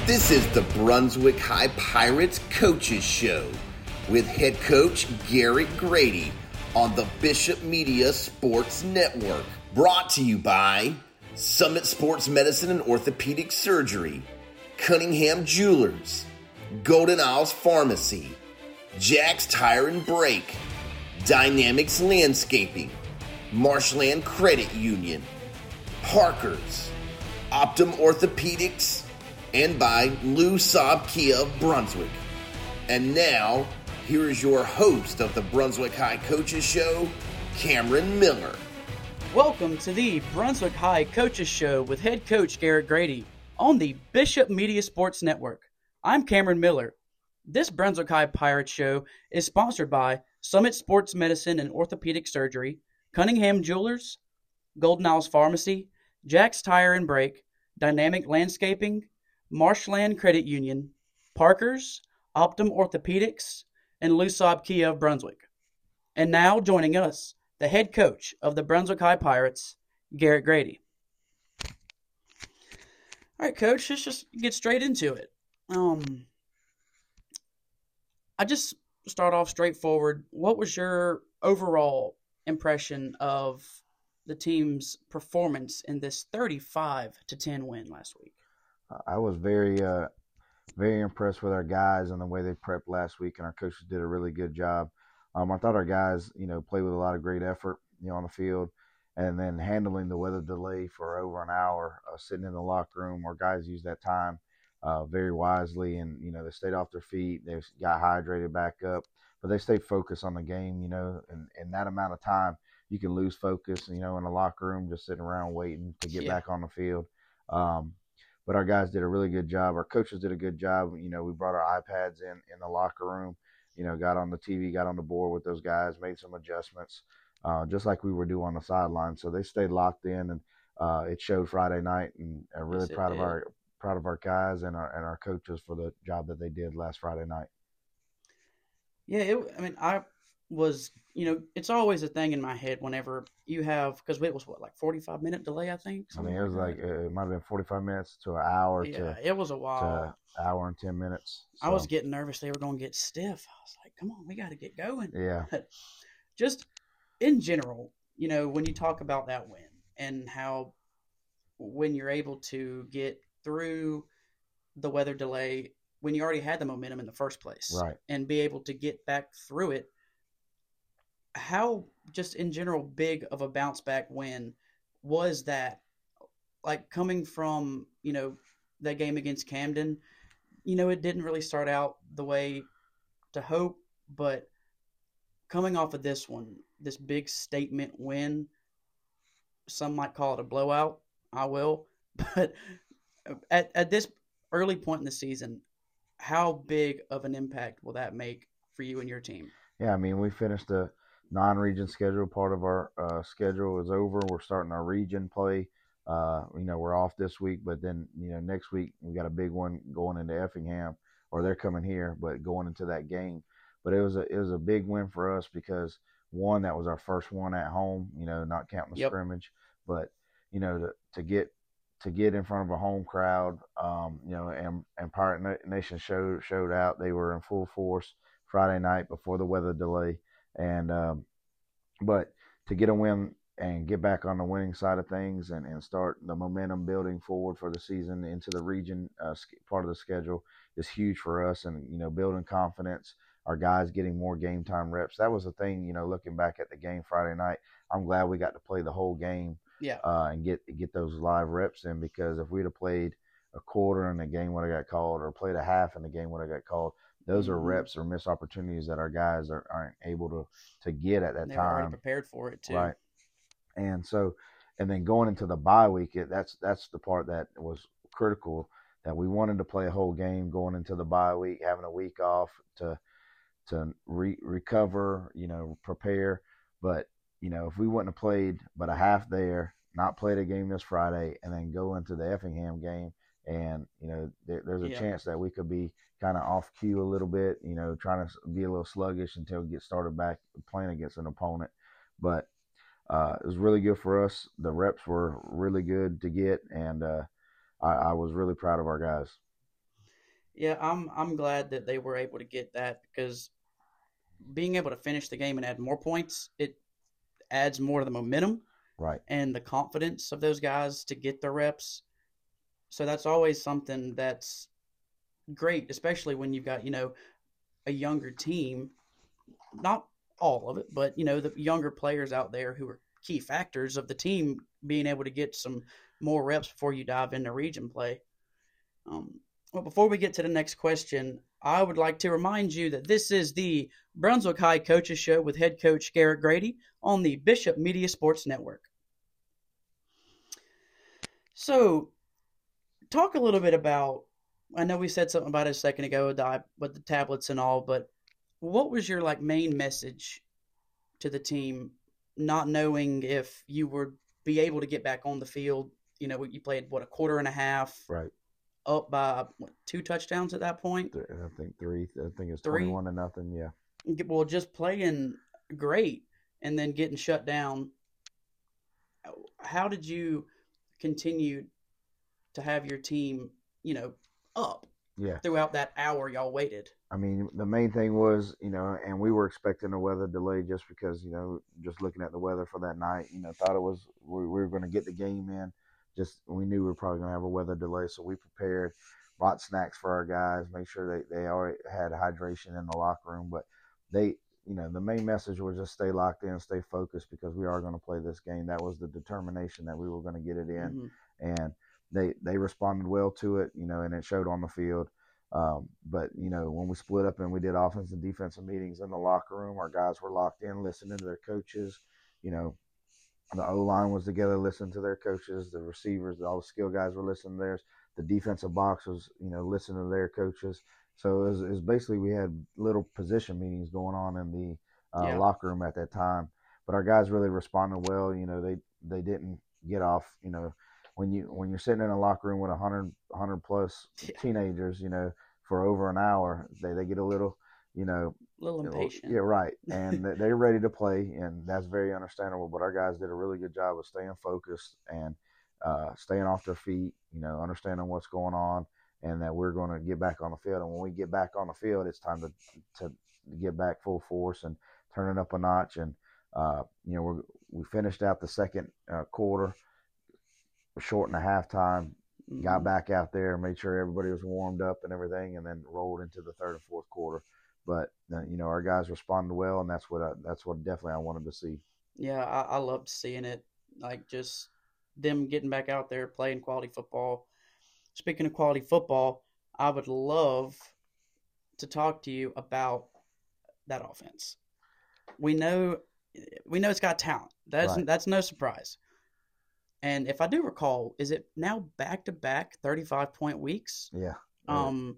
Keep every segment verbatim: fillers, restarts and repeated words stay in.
This is the Brunswick High Pirates Coaches Show with head coach Garrett Grady on the Bishop Media Sports Network. Brought to you by Summit Sports Medicine and Orthopedic Surgery, Cunningham Jewelers, Golden Isles Pharmacy, Jack's Tire and Brake, Dynamics Landscaping, Marshland Credit Union, Parker's, Optum Orthopedics, and by Lou Saab Kia of Brunswick. And now, here is your host of the Brunswick High Coaches Show, Cameron Miller. Welcome to the Brunswick High Coaches Show with head coach Garrett Grady on the Bishop Media Sports Network. I'm Cameron Miller. This Brunswick High Pirates Show is sponsored by Summit Sports Medicine and Orthopedic Surgery, Cunningham Jewelers, Golden Isles Pharmacy, Jack's Tire and Brake, Dynamic Landscaping, Marshland Credit Union, Parker's, Optum Orthopedics, and Lou Saab Kia of Brunswick. And now joining us, the head coach of the Brunswick High Pirates, Garrett Grady. All right, Coach, let's just get straight into it. Um, I just start off straightforward. What was your overall impression of the team's performance in this thirty-five to ten win last week? I was very, uh, very impressed with our guys and the way they prepped last week, and our coaches did a really good job. Um, I thought our guys, you know, played with a lot of great effort, you know, on the field, and then handling the weather delay for over an hour, uh, sitting in the locker room. Our guys used that time uh, very wisely, and you know, they stayed off their feet, they got hydrated back up, but they stayed focused on the game, you know, and in that amount of time, you can lose focus, you know, in the locker room, just sitting around waiting to get yeah. back on the field. Um, But our guys did a really good job. Our coaches did a good job. You know, we brought our iPads in in the locker room, you know, got on the T V, got on the board with those guys, made some adjustments, uh, just like we were doing on the sideline. So they stayed locked in, and uh, it showed Friday night. And I'm really yes, proud of our proud of our guys and our and our coaches for the job that they did last Friday night. Yeah, it, I mean, I was, you know, it's always a thing in my head whenever you have, because it was what, like forty-five minute delay, I think. I mean, it was like, uh, it might have been forty-five minutes to an hour yeah, to it was a while. To an hour and ten minutes. So. I was getting nervous they were going to get stiff. I was like, come on, we got to get going. Yeah. Just in general, you know, when you talk about that win and how when you're able to get through the weather delay when you already had the momentum in the first place, right, and be able to get back through it, how just in general big of a bounce back win was that? Like coming from, you know, that game against Camden, you know, it didn't really start out the way to hope, but coming off of this one, this big statement win, some might call it a blowout, I will, but at, at this early point in the season, how big of an impact will that make for you and your team? Yeah, I mean, we finished the non-region schedule. Part of our uh, schedule is over. We're starting our region play. Uh, you know, we're off this week, but then, you know, next week we got a big one going into Effingham, or they're coming here, but going into that game. But it was a it was a big win for us because, one, that was our first one at home, you know, not counting the yep. scrimmage. But, you know, to, to get to get in front of a home crowd, um, you know, and, and Pirate Nation showed, showed out. They were in full force Friday night before the weather delay. And um, but to get a win and get back on the winning side of things and, and start the momentum building forward for the season into the region uh, part of the schedule is huge for us. And, you know, building confidence, our guys getting more game time reps. That was the thing, you know, looking back at the game Friday night, I'm glad we got to play the whole game yeah. uh, and get get those live reps in, because if we'd have played a quarter and the game would have got called, or played a half and the game would have got called, those are reps or missed opportunities that our guys are, aren't able to, to get at that they time. They were already prepared for it too. Right. And so, and then going into the bye week, it, that's that's the part that was critical, that we wanted to play a whole game going into the bye week, having a week off to to re- recover, you know, prepare. But, you know, if we wouldn't have played but a half there, not played a game this Friday, and then go into the Effingham game, and, you know, there, there's a yeah. chance that we could be kind of off cue a little bit, you know, trying to be a little sluggish until we get started back playing against an opponent. But uh, it was really good for us. The reps were really good to get, and uh, I, I was really proud of our guys. Yeah, I'm I'm glad that they were able to get that because being able to finish the game and add more points, it adds more of the momentum Right. and the confidence of those guys to get the reps. So that's always something that's great, especially when you've got, you know, a younger team, not all of it, but, you know, the younger players out there who are key factors of the team being able to get some more reps before you dive into region play. Um, well, before we get to the next question, I would like to remind you that this is the Brunswick High Coaches Show with head coach Garrett Grady on the Bishop Media Sports Network. So, talk a little bit about, I know we said something about it a second ago with the tablets and all, but what was your like main message to the team, not knowing if you would be able to get back on the field? You know, you played, what, a quarter and a half? Right. Up by what, two touchdowns at that point? I think three. I think it's three? twenty-one to nothing, yeah. Well, just playing great and then getting shut down. How did you continue to have your team, you know, up yeah. throughout that hour y'all waited? I mean, the main thing was, you know, and we were expecting a weather delay just because, you know, just looking at the weather for that night, you know, thought it was, we, we were going to get the game in. Just, we knew we were probably going to have a weather delay, so we prepared, brought snacks for our guys, make sure they, they already had hydration in the locker room. But they, you know, the main message was just stay locked in, stay focused, because we are going to play this game. That was the determination that we were going to get it in. Mm-hmm. And they, they responded well to it, you know, and it showed on the field. Um, but, you know, when we split up and we did offensive and defensive meetings in the locker room, our guys were locked in, listening to their coaches. You know, the O-line was together listening to their coaches. The receivers, all the skill guys were listening to theirs. The defensive box was, you know, listening to their coaches. So it was, it was basically we had little position meetings going on in the uh, yeah. locker room at that time. But our guys really responded well. You know, they, they didn't get off, you know, when you when you're sitting in a locker room with one hundred, one hundred plus yeah. teenagers, you know, for over an hour, they, they get a little, you know, a little impatient. Yeah, right. And they're ready to play, and that's very understandable. But our guys did a really good job of staying focused and uh, staying off their feet, you know, understanding what's going on, and that we're going to get back on the field. And when we get back on the field, it's time to to get back full force and turn it up a notch. And, uh, you know, we're, we finished out the second uh, quarter, short in the halftime, mm-hmm. got back out there, made sure everybody was warmed up and everything, and then rolled into the third and fourth quarter. But uh, you know, our guys responded well, and that's what I, that's what definitely I wanted to see. Yeah, I, I loved seeing it, like just them getting back out there playing quality football. Speaking of quality football, I would love to talk to you about that offense. We know we know it's got talent. That's right. That's no surprise. And if I do recall, is it now back-to-back thirty-five point weeks? Yeah. Right. Um,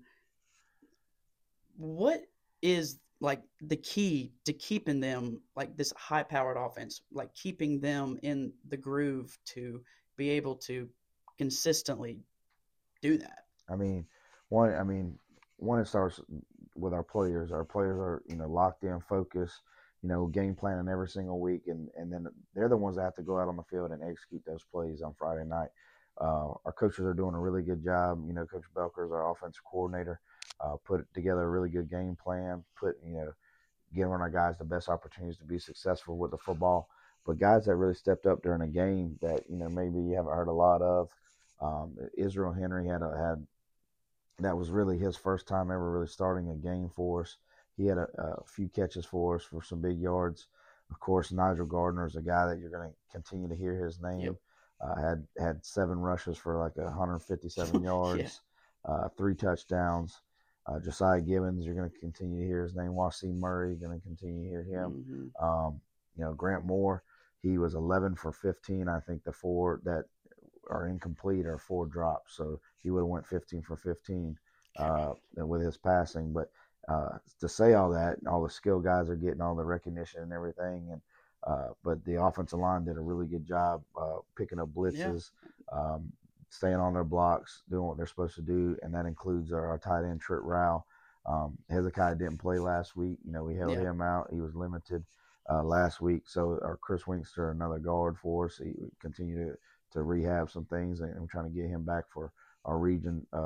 what is like the key to keeping them like this high-powered offense, like keeping them in the groove to be able to consistently do that? I mean, one. I mean, one. It starts with our players. Our players are, you know, locked in, focused. You know, game planning every single week, and, and then they're the ones that have to go out on the field and execute those plays on Friday night. Uh, our coaches are doing a really good job. You know, Coach Belker is our offensive coordinator, uh, put together a really good game plan, put, you know, giving our guys the best opportunities to be successful with the football. But guys that really stepped up during a game that, you know, maybe you haven't heard a lot of, um, Israel Henry had a, had that was really his first time ever really starting a game for us. He had a, a few catches for us for some big yards. Of course, Nigel Gardner is a guy that you're going to continue to hear his name. Yep. Uh, had had seven rushes for like one hundred fifty-seven yards, yeah. uh, three touchdowns. Uh, Josiah Gibbons, you're going to continue to hear his name. Wasim Murray, going to continue to hear him. Mm-hmm. Um, you know, Grant Moore, he was eleven for fifteen. I think the four that are incomplete are four drops, so he would have went fifteen for fifteen uh, with his passing. But Uh, to say all that, all the skill guys are getting all the recognition and everything, and uh, but the offensive line did a really good job uh, picking up blitzes, yeah. um, staying on their blocks, doing what they're supposed to do, and that includes our, our tight end Trent Rao. Um, Hezekiah didn't play last week. You know, we held yeah. him out. He was limited uh, last week. So our Chris Winkster, another guard for us, he continued to, to rehab some things, and we're trying to get him back for our region uh,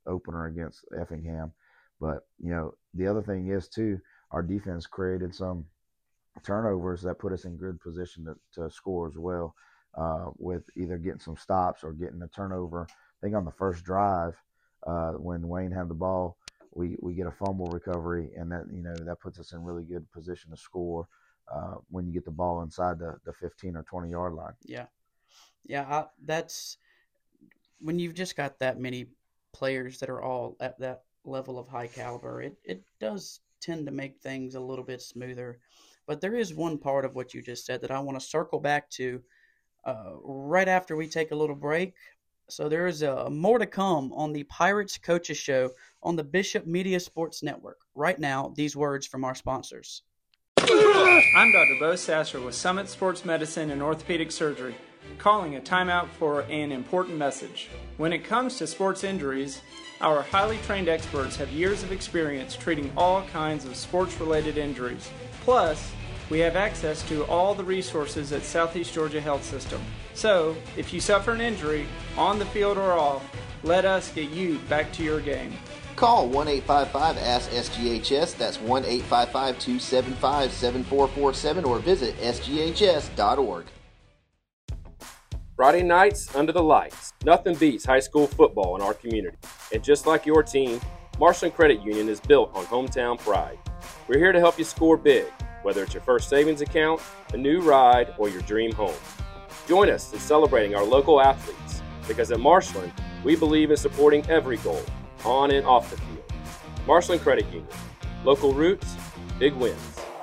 opener against Effingham. But, you know, the other thing is, too, our defense created some turnovers that put us in good position to, to score as well, uh, with either getting some stops or getting a turnover. I think on the first drive, uh, when Wayne had the ball, we, we get a fumble recovery, and that, you know, that puts us in really good position to score uh, when you get the ball inside the, the fifteen or twenty yard line. Yeah. Yeah, I, that's when you've just got that many players that are all at that level of high caliber, it, it does tend to make things a little bit smoother. But there is one part of what you just said that I want to circle back to uh, right after we take a little break. So there is uh, more to come on the Pirates Coaches Show on the Bishop Media Sports Network. Right now, these words from our sponsors. I'm Doctor Bo Sasser with Summit Sports Medicine and Orthopedic Surgery, calling a timeout for an important message. When it comes to sports injuries, our highly trained experts have years of experience treating all kinds of sports-related injuries. Plus, we have access to all the resources at Southeast Georgia Health System. So, if you suffer an injury, on the field or off, let us get you back to your game. Call one eight five five A S K S G H S, that's one eight five five, two seven five, seven four four seven, or visit S G H S dot org. Friday nights under the lights. Nothing beats high school football in our community. And just like your team, Marshland Credit Union is built on hometown pride. We're here to help you score big, whether it's your first savings account, a new ride, or your dream home. Join us in celebrating our local athletes, because at Marshland, we believe in supporting every goal, on and off the field. Marshland Credit Union. Local roots, big wins.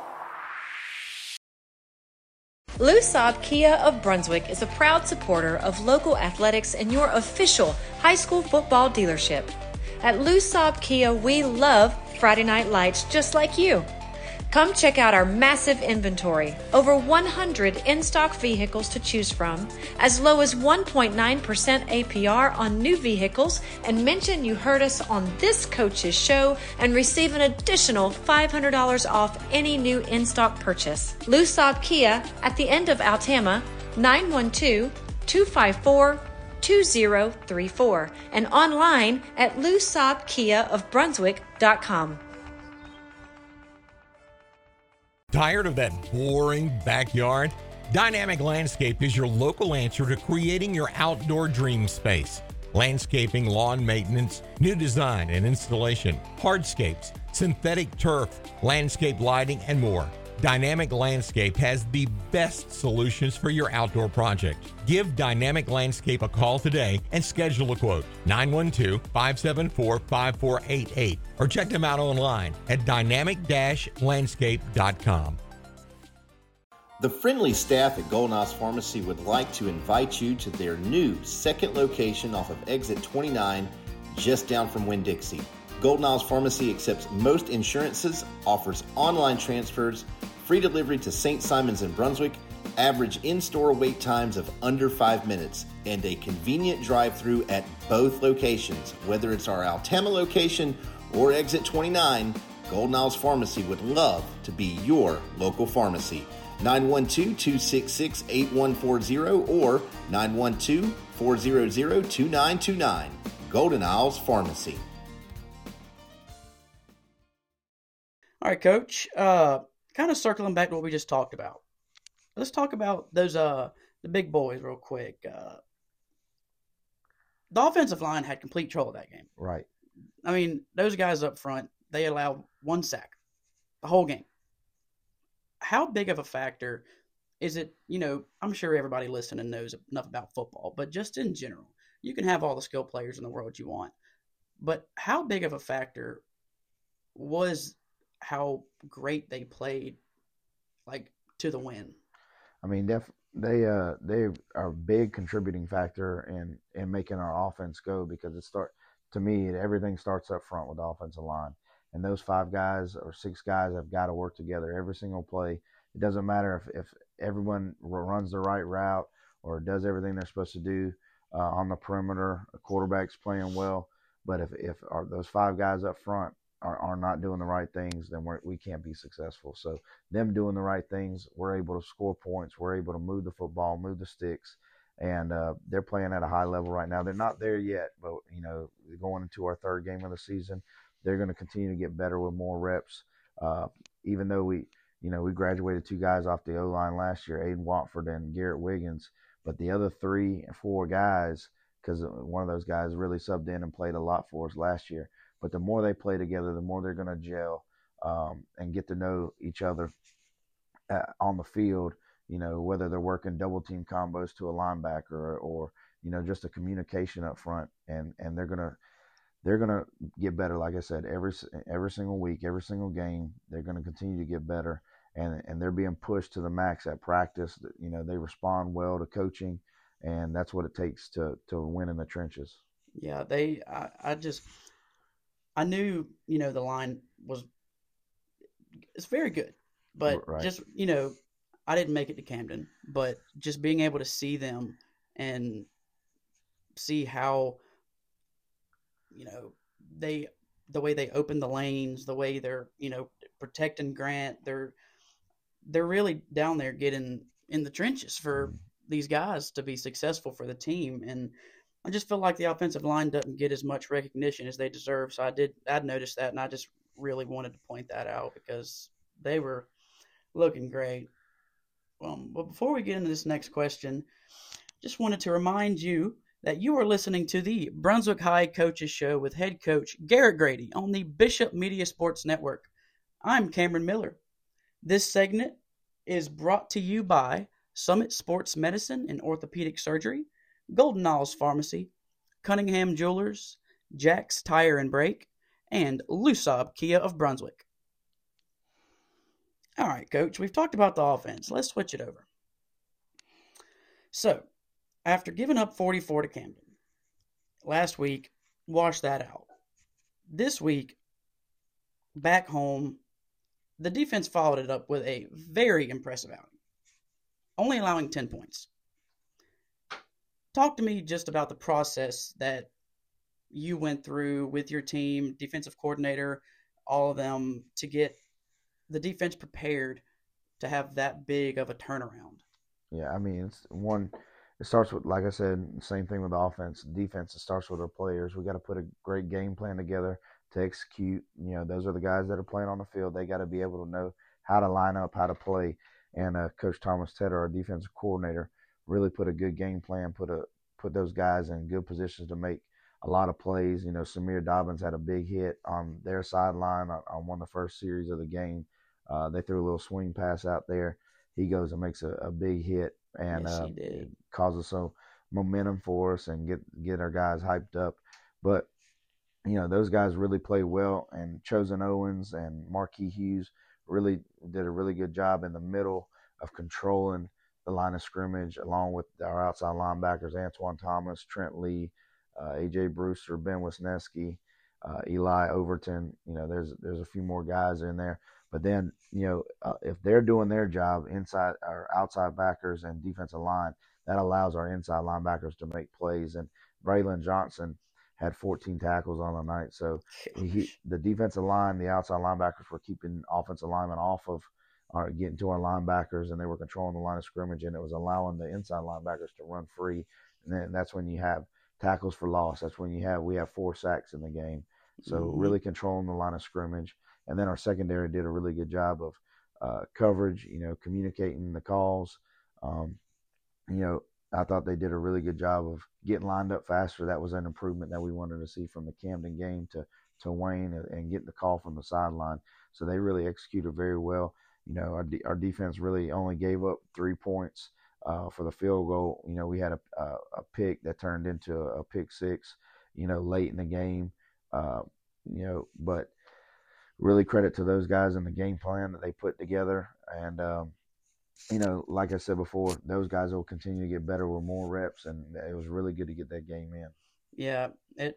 Lou Saab Kia of Brunswick is a proud supporter of local athletics and your official high school football dealership. At Lou Saab Kia, we love Friday night lights just like you. Come check out our massive inventory, over one hundred in-stock vehicles to choose from, as low as one point nine percent A P R on new vehicles, and mention you heard us on this coach's show and receive an additional five hundred dollars off any new in-stock purchase. Lou Saab Kia at the end of Altama, nine one two, two five four, two zero three four, and online at lou saab kia of brunswick dot com. Tired of that boring backyard? Dynamic Landscape is your local answer to creating your outdoor dream space. Landscaping, lawn maintenance, new design and installation, hardscapes, synthetic turf, landscape lighting, and more. Dynamic Landscape has the best solutions for your outdoor project. Give Dynamic Landscape a call today and schedule a quote. nine one two, five seven four, five four eight eight or check them out online at dynamic dash landscape dot com. The friendly staff at Golden Isles Pharmacy would like to invite you to their new second location off of exit twenty-nine, just down from Winn-Dixie. Golden Isles Pharmacy accepts most insurances, offers online transfers, free delivery to Saint Simons in Brunswick, average in-store wait times of under five minutes, and a convenient drive-through at both locations. Whether it's our Altama location or exit twenty-nine, Golden Isles Pharmacy would love to be your local pharmacy. nine one two, two six six, eight one four zero or nine one two, four zero zero, two nine two nine. Golden Isles Pharmacy. All right, Coach. Uh, kind of circling back to what we just talked about. Let's talk about those uh the big boys real quick. Uh, the offensive line had complete control of that game. Right. I mean, those guys up front, they allowed one sack the whole game. How big of a factor is it? You know, I'm sure everybody listening knows enough about football, but just in general, you can have all the skill players in the world you want. But how big of a factor was how great they played, like, to the win? I mean, def, they uh they are a big contributing factor in in making our offense go, because it start to me everything starts up front with the offensive line, and those five guys or six guys have got to work together every single play. It doesn't matter if if everyone runs the right route or does everything they're supposed to do uh, on the perimeter. A quarterback's playing well, but if if our, those five guys up front Are, are not doing the right things, then we're, we can't be successful. So them doing the right things, we're able to score points. We're able to move the football, move the sticks, and uh, they're playing at a high level right now. They're not there yet, but you know, going into our third game of the season, they're going to continue to get better with more reps. Uh, even though we, you know, we graduated two guys off the O-line last year, Aiden Watford and Garrett Wiggins, but the other three and four guys, because one of those guys really subbed in and played a lot for us last year. But the more they play together, the more they're going to gel um, and get to know each other uh, on the field. You know, whether they're working double team combos to a linebacker or, or you know, just a communication up front, and and they're gonna they're gonna get better. Like I said, every every single week, every single game, they're gonna continue to get better, and and they're being pushed to the max at practice. You know, they respond well to coaching, and that's what it takes to to win in the trenches. Yeah, they. I, I just I knew you know the line was it's very good, but Right. just you know. I didn't make it to Camden, but just being able to see them and see how, you know, they, the way they open the lanes, the way they're, you know, protecting Grant, they're, they're really down there getting in the trenches for mm-hmm. these guys to be successful for the team. And I just feel like the offensive line doesn't get as much recognition as they deserve. So I did, I'd noticed that, and I just really wanted to point that out because they were looking great. Um, but before we get into this next question, just wanted to remind you that you are listening to the Brunswick High Coaches Show with head coach Garrett Grady on the Bishop Media Sports Network. I'm Cameron Miller. This segment is brought to you by Summit Sports Medicine and Orthopedic Surgery, Golden Isles Pharmacy, Cunningham Jewelers, Jack's Tire and Brake, and Lusab Kia of Brunswick. All right, Coach, we've talked about the offense. Let's switch it over. So, after giving up forty-four to Camden, last week, wash that out. This week, back home, the defense followed it up with a very impressive outing, only allowing ten points. Talk to me just about the process that you went through with your team, defensive coordinator, all of them, to get the defense prepared to have that big of a turnaround. Yeah, I mean, it's one, it starts with, like I said, same thing with the offense. Defense, it starts with our players. We got to put a great game plan together to execute. You know, those are the guys that are playing on the field. They got to be able to know how to line up, how to play. And uh, Coach Thomas Tedder, our defensive coordinator, really put a good game plan, put a put those guys in good positions to make a lot of plays. You know, Samir Dobbins had a big hit on their sideline on, on one of the first series of the game. Uh, they threw a little swing pass out there. He goes and makes a, a big hit, and yes, uh, he did. causes some momentum for us and get get our guys hyped up. But you know, those guys really played well, and Chosen Owens and Marquis Hughes really did a really good job in the middle of controlling the line of scrimmage, along with our outside linebackers, Antoine Thomas, Trent Lee, uh, A J Brewster, Ben Wisniewski, uh, Eli Overton. You know, there's there's a few more guys in there. But then, you know, uh, if they're doing their job inside our outside backers and defensive line, that allows our inside linebackers to make plays. And Braylon Johnson had fourteen tackles on the night. So he, the defensive line, the outside linebackers were keeping offensive linemen off of our getting to our linebackers, and they were controlling the line of scrimmage, and it was allowing the inside linebackers to run free. And then that's when you have tackles for loss. That's when you have we have four sacks in the game. So mm-hmm. really controlling the line of scrimmage. And then our secondary did a really good job of uh, coverage, you know, communicating the calls. Um, you know, I thought they did a really good job of getting lined up faster. That was an improvement that we wanted to see from the Camden game to, to Wayne and, and getting the call from the sideline. So they really executed very well. You know, our, de- our defense really only gave up three points uh, for the field goal. You know, we had a, a, a pick that turned into a, a pick six, you know, late in the game. Uh, you know, but really credit to those guys in the game plan that they put together. And, um, you know, like I said before, those guys will continue to get better with more reps, and it was really good to get that game in. Yeah, it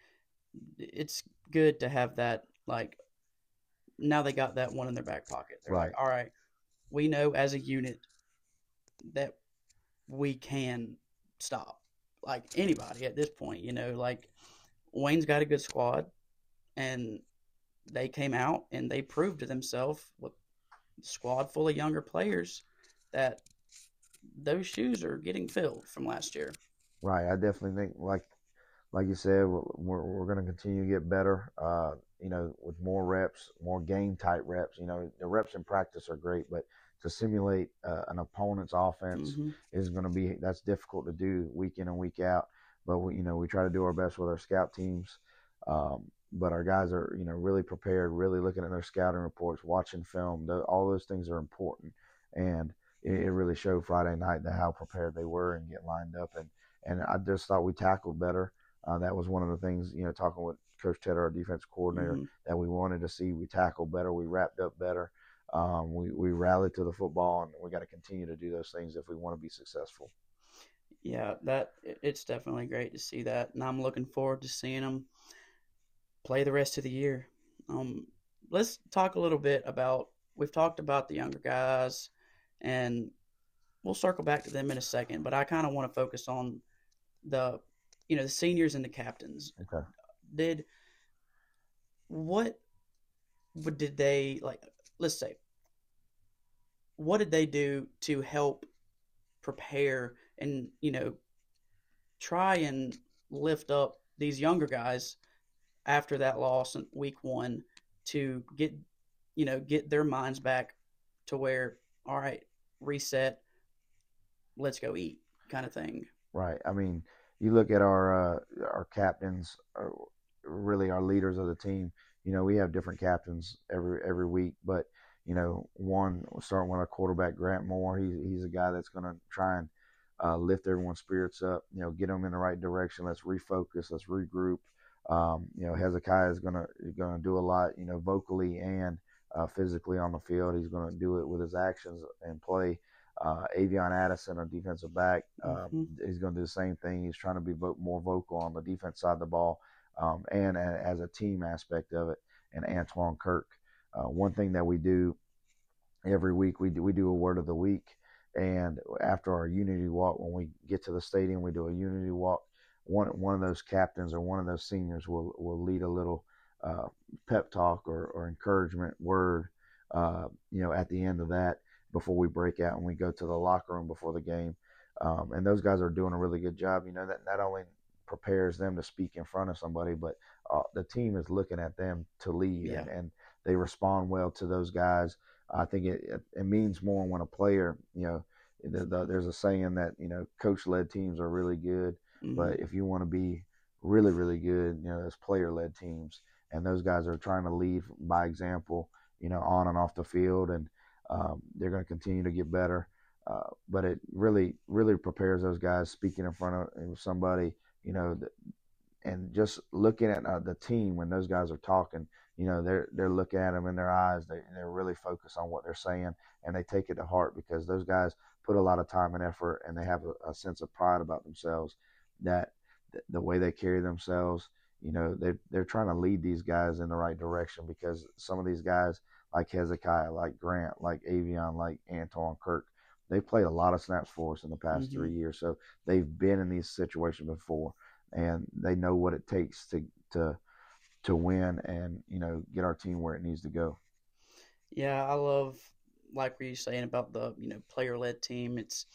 it's good to have that, like, now they got that one in their back pocket. They're right. like, all right, we know as a unit that we can stop, like, anybody at this point, you know, like, Wayne's got a good squad, and they came out and they proved to themselves with a squad full of younger players that those shoes are getting filled from last year. Right. I definitely think, like like you said, we're we're going to continue to get better. Uh, you know, with more reps, more game type reps. You know, the reps in practice are great, but to simulate uh, an opponent's offense Mm-hmm. is going to be that's difficult to do week in and week out. But we, you know, we try to do our best with our scout teams. Um, but our guys are, you know, really prepared, really looking at their scouting reports, watching film. The, all those things are important, and it, it really showed Friday night that how prepared they were and get lined up. And and I just thought we tackled better. Uh, that was one of the things, you know, talking with Coach Tedder, our defense coordinator, Mm-hmm. that we wanted to see. We tackled better, we wrapped up better. Um, we, we rallied to the football, and we got to continue to do those things if we want to be successful. Yeah, that it's definitely great to see that, and I'm looking forward to seeing them play the rest of the year. Um, let's talk a little bit about, we've talked about the younger guys, and we'll circle back to them in a second, but I kind of want to focus on the, you know, the seniors and the captains. Okay. Did, what, what did they, like, let's say, what did they do to help prepare and, you know, try and lift up these younger guys after that loss in week one to get, you know, get their minds back to where, all right, reset, let's go eat kind of thing. Right. I mean, you look at our uh, our captains, uh, really our leaders of the team. You know, we have different captains every every week, but you know, one starting with our quarterback Grant Moore. He's he's a guy that's going to try and uh, lift everyone's spirits up. You know, get them in the right direction. Let's refocus. Let's regroup. Um, you know, Hezekiah is gonna gonna do a lot. You know, vocally and uh, physically on the field. He's gonna do it with his actions and play. Uh, Avion Addison, our defensive back, um, Mm-hmm. he's going to do the same thing. He's trying to be vo- more vocal on the defense side of the ball, um, and a, as a team aspect of it. And Antoine Kirk, uh, one thing that we do every week, we do, we do a word of the week. And after our unity walk, when we get to the stadium, we do a unity walk. One one of those captains or one of those seniors will will lead a little uh, pep talk or, or encouragement word, uh, you know, at the end of that, before we break out and we go to the locker room before the game. Um, and those guys are doing a really good job. You know, that not only prepares them to speak in front of somebody, but uh, the team is looking at them to lead, Yeah. and, and they respond well to those guys. I think it, it, it means more when a player, you know, the, the, there's a saying that, you know, coach-led teams are really good, Mm-hmm. but if you want to be really, really good, you know, there's player-led teams, and those guys are trying to lead by example, you know, on and off the field, and Um, they're going to continue to get better, uh, but it really, really prepares those guys speaking in front of somebody, you know, and just looking at uh, the team when those guys are talking, you know, they're they're looking at them in their eyes. They they're really focused on what they're saying, and they take it to heart, because those guys put a lot of time and effort, and they have a, a sense of pride about themselves, that th- the way they carry themselves, you know, they they're trying to lead these guys in the right direction, because some of these guys, like Hezekiah, like Grant, like Avion, like Antoine Kirk, they've played a lot of snaps for us in the past Mm-hmm. three years. So they've been in these situations before, and they know what it takes to to to win and, you know, get our team where it needs to go. Yeah, I love, like what you're saying about the, you know, player-led team. It's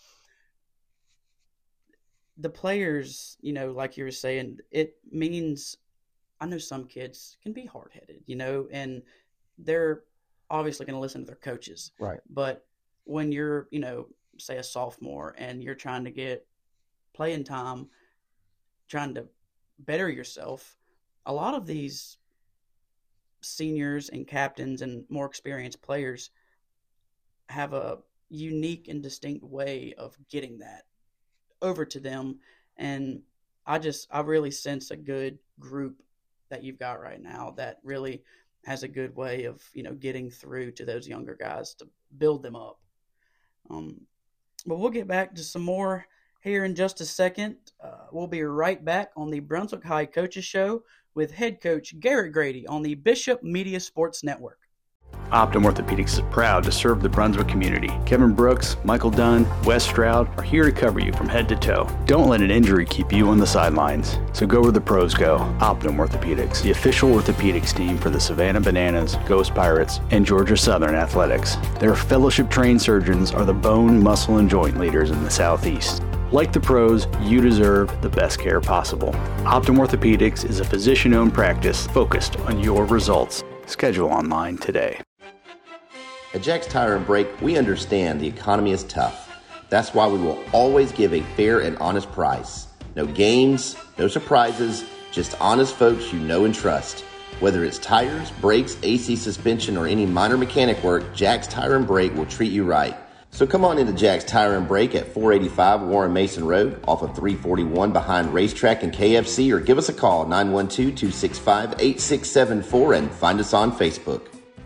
the players, you know, like you were saying, it means, I know some kids can be hard-headed, you know, and they're obviously going to listen to their coaches. Right. But when you're, you know, say a sophomore and you're trying to get playing time, trying to better yourself, a lot of these seniors and captains and more experienced players have a unique and distinct way of getting that over to them. And I just, I really sense a good group that you've got right now that really has a good way of, you know, getting through to those younger guys to build them up. Um, but we'll get back to some more here in just a second. Uh, we'll be right back on the Brunswick High Coaches Show with head coach Garrett Grady on the Bishop Media Sports Network. Optum Orthopedics is proud to serve the Brunswick community. Kevin Brooks, Michael Dunn, Wes Stroud are here to cover you from head to toe. Don't let an injury keep you on the sidelines. So go where the pros go. Optum Orthopedics, the official orthopedics team for the Savannah Bananas, Ghost Pirates, and Georgia Southern Athletics. Their fellowship-trained surgeons are the bone, muscle, and joint leaders in the Southeast. Like the pros, you deserve the best care possible. Optum Orthopedics is a physician-owned practice focused on your results. Schedule online today. At Jack's Tire and Brake, we understand the economy is tough. That's why we will always give a fair and honest price. No games, no surprises, just honest folks you know and trust. Whether it's tires, brakes, A C suspension, or any minor mechanic work, Jack's Tire and Brake will treat you right. So come on into Jack's Tire and Brake at four eighty-five Warren Mason Road off of three forty-one behind Racetrack and K F C, or give us a call nine one two, two six five, eight six seven four and find us on Facebook.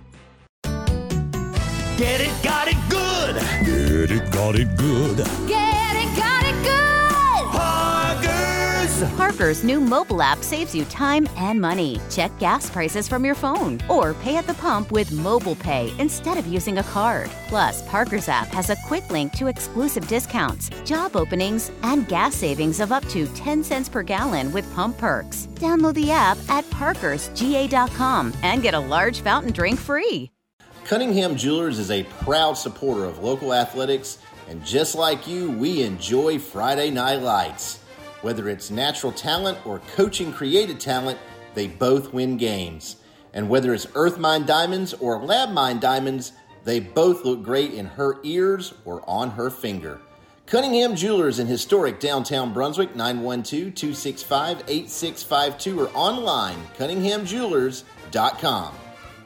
Get it, got it good. Get it, got it good. Get it, got it good. Parker's. Parker's new mobile app saves you time and money. Check gas prices from your phone or pay at the pump with mobile pay instead of using a card. Plus, Parker's app has a quick link to exclusive discounts, job openings, and gas savings of up to ten cents per gallon with pump perks. Download the app at parkers g a dot com and get a large fountain drink free. Cunningham Jewelers is a proud supporter of local athletics, and just like you, we enjoy Friday Night Lights. Whether it's natural talent or coaching created talent, they both win games. And whether it's Earth Mine Diamonds or Lab Mine Diamonds, they both look great in her ears or on her finger. Cunningham Jewelers in historic downtown Brunswick, nine one two, two six five, eight six five two, or online, cunningham jewelers dot com.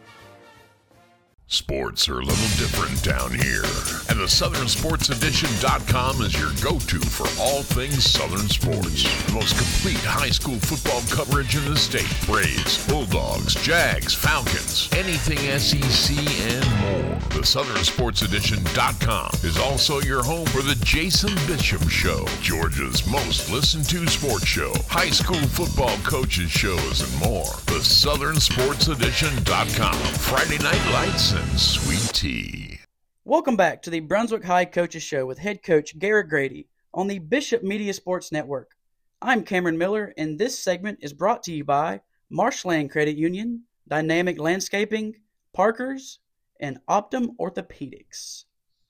Sports are a little different down here, and the Southern Sports Edition dot com is your go-to for all things Southern sports. The most complete high school football coverage in the state. Braves, Bulldogs, Jags, Falcons, anything S E C and more. The Southern Sports Edition dot com is also your home for the Jason Bishop Show, Georgia's most listened to sports show, high school football coaches shows, and more. The Southern Sports Edition dot com. Friday Night Lights and sweet tea. Welcome back to the Brunswick High Coaches Show with head coach Garrett Grady on the Bishop Media Sports Network. I'm Cameron Miller, and this segment is brought to you by Marshland Credit Union, Dynamic Landscaping, Parker's, and Optum Orthopedics.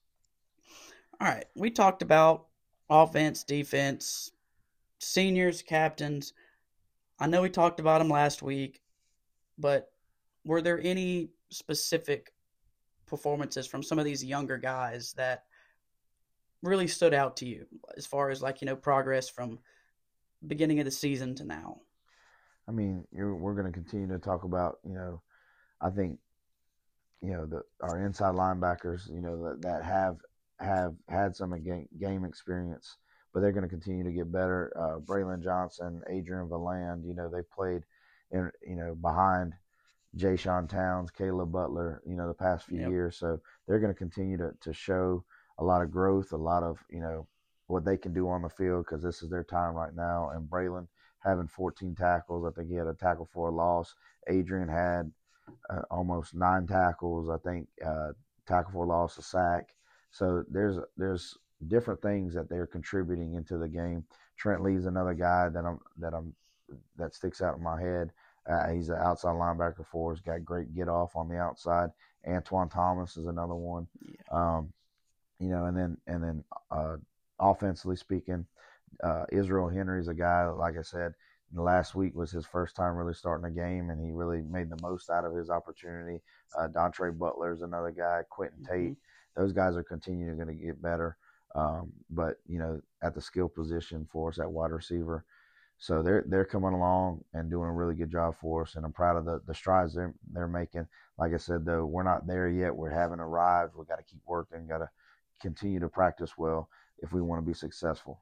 All right, we talked about offense, defense, seniors, captains. I know we talked about them last week, but were there any specific performances from some of these younger guys that really stood out to you as far as, like, you know, progress from beginning of the season to now? I mean, you're, we're going to continue to talk about, you know, I think, you know, the our inside linebackers, you know, that, that have have had some game, game experience, but they're going to continue to get better. Uh, Braylon Johnson, Adrian Valand, you know, they played, in, you know, behind Jay Sean Towns, Caleb Butler, you know, the past few yep. years. So they're going to continue to, to show a lot of growth, a lot of, you know, what they can do on the field, because this is their time right now. And Braylon having fourteen tackles, I think he had a tackle for a loss. Adrian had uh, almost nine tackles, I think, uh, tackle for a loss, a sack. So there's there's different things that they're contributing into the game. Trent Lee's another guy that I'm that I'm that sticks out in my head. Uh, he's an outside linebacker for us, got great get off on the outside. Antoine Thomas is another one. Yeah. Um, you know, and then and then uh, offensively speaking, uh, Israel Henry's a guy, like I said, last week was his first time really starting a game, and he really made the most out of his opportunity. Uh, Dontre Butler is another guy, Quentin mm-hmm. Tate. Those guys are continuing going to get better. Um, but, you know, at the skill position for us at wide receiver. So they're they're coming along and doing a really good job for us, and I'm proud of the, the strides they're they're making. Like I said, though, we're not there yet. We haven't arrived. We've got to keep working, got to continue to practice well if we want to be successful.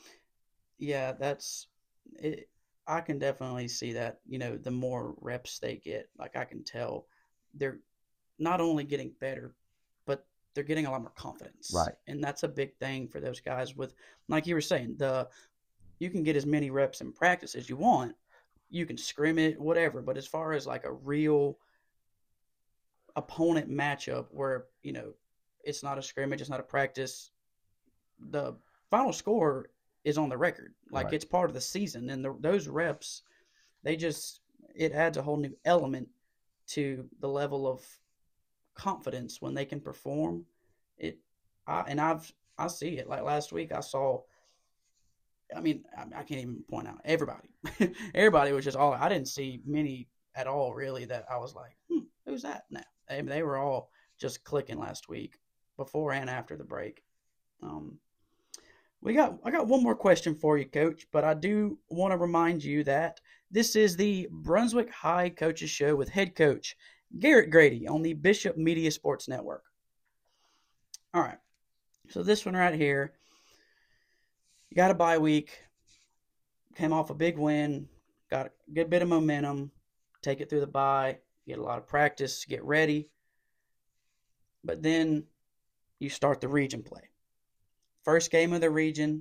Yeah, that's it. I can definitely see that. You know, the more reps they get, like I can tell they're not only getting better, but they're getting a lot more confidence. Right. And that's a big thing for those guys with, like you were saying, the you can get as many reps in practice as you want. You can scrim it, whatever. But as far as like a real opponent matchup where, you know, it's not a scrimmage, it's not a practice. The final score is on the record. Like, Right. it's part of the season. And the, those reps, they just – it adds a whole new element to the level of confidence when they can perform. It I, and I've I see it. Like last week, I saw. I mean, I, I can't even point out everybody. Everybody was just all. I didn't see many at all, really. That I was like, hmm, who's that? No, they, they were all just clicking last week, before and after the break. Um, we got. I got one more question for you, Coach. But I do want to remind you that this is the Brunswick High Coaches Show with head coach Garrett Grady on the Bishop Media Sports Network. All right. So this one right here, you got a bye week, came off a big win, got a good bit of momentum, take it through the bye, get a lot of practice, get ready. But then you start the region play. First game of the region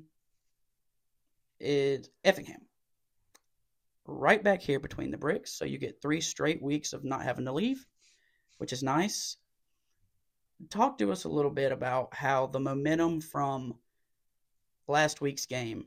is Effingham. Right back here between the bricks, so you get three straight weeks of not having to leave, which is nice. Talk to us a little bit about how the momentum from last week's game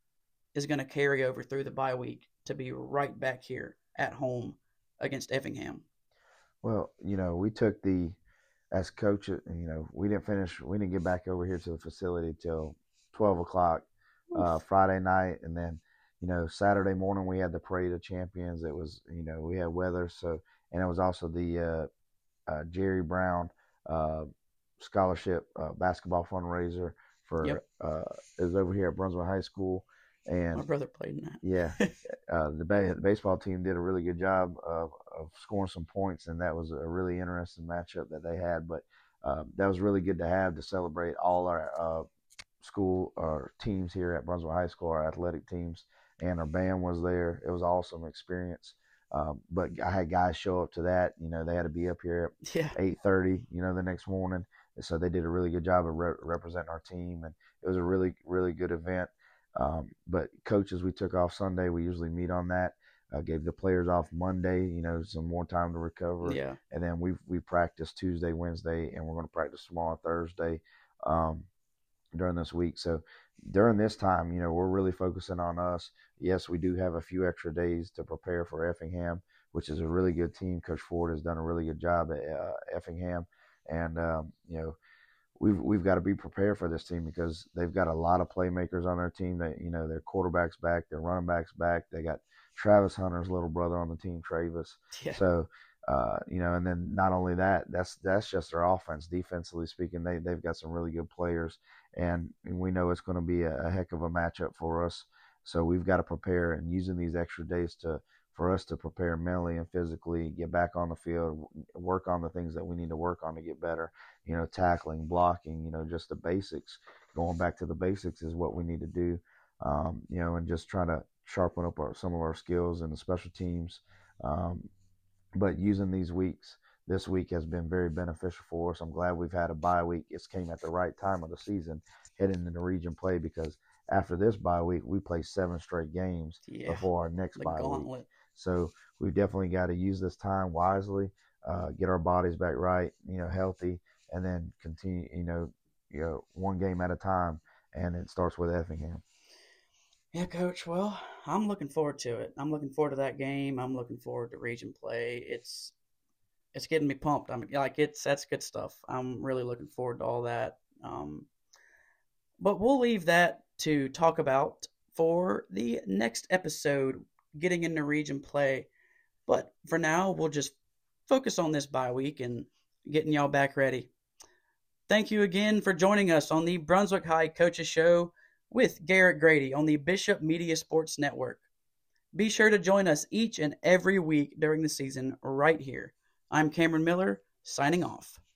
is going to carry over through the bye week to be right back here at home against Effingham. Well, you know, we took the, as coach, you know, we didn't finish, we didn't get back over here to the facility till twelve o'clock uh, Friday night. And then, you know, Saturday morning we had the Parade of Champions. It was, you know, we had weather. So, and it was also the uh, uh, Jerry Brown uh, scholarship uh, basketball fundraiser for, Yep. uh, it was over here at Brunswick High School. And My brother played in that. yeah, uh, the, ba- the baseball team did a really good job of, of scoring some points, and that was a really interesting matchup that they had. But uh, that was really good to have to celebrate all our uh, school our teams here at Brunswick High School, our athletic teams, and our band was there. It was an awesome experience. Um, but I had guys show up to that. You know, they had to be up here at Yeah. eight thirty, you know, the next morning. And so they did a really good job of re- representing our team, and it was a really, really good event. Um, but coaches, we took off Sunday. We usually meet on that. Uh, gave the players off Monday, you know, some more time to recover. Yeah. And then we we practice Tuesday, Wednesday, and we're going to practice tomorrow, Thursday, um, during this week. So during this time, you know, we're really focusing on us. Yes, we do have a few extra days to prepare for Effingham, which is a really good team. Coach Ford has done a really good job at uh, Effingham, and um, you know. We've we've got to be prepared for this team because they've got a lot of playmakers on their team. That you know their quarterbacks back, their running backs back. They got Travis Hunter's little brother on the team, Travis. Yeah. So uh, you know, and then not only that, that's that's just their offense. Defensively speaking, they they've got some really good players, and, and we know it's going to be a, a heck of a matchup for us. So we've got to prepare, and using these extra days to for us to prepare mentally and physically, get back on the field, work on the things that we need to work on to get better. You know, tackling, blocking, you know, just the basics. Going back to the basics is what we need to do, um, you know, and just try to sharpen up our, some of our skills in the special teams. Um, but using these weeks, this week has been very beneficial for us. I'm glad we've had a bye week. It's came at the right time of the season, heading into region play, because after this bye week, we play seven straight games Yeah. before our next The bye gauntlet. week. So we've definitely got to use this time wisely, uh, get our bodies back right, you know, healthy, and then continue, you know, you know, one game at a time. And it starts with Effingham. Yeah, Coach. Well, I'm looking forward to it. I'm looking forward to that game. I'm looking forward to region play. It's it's getting me pumped. I'm like it's that's good stuff. I'm really looking forward to all that. Um, but we'll leave that to talk about for the next episode, getting into region play. But for now, we'll just focus on this bye week and getting y'all back ready. Thank you again for joining us on the Brunswick High Coaches Show with Garrett Grady on the Bishop Media Sports Network. Be sure to join us each and every week during the season right here. I'm Cameron Miller, signing off.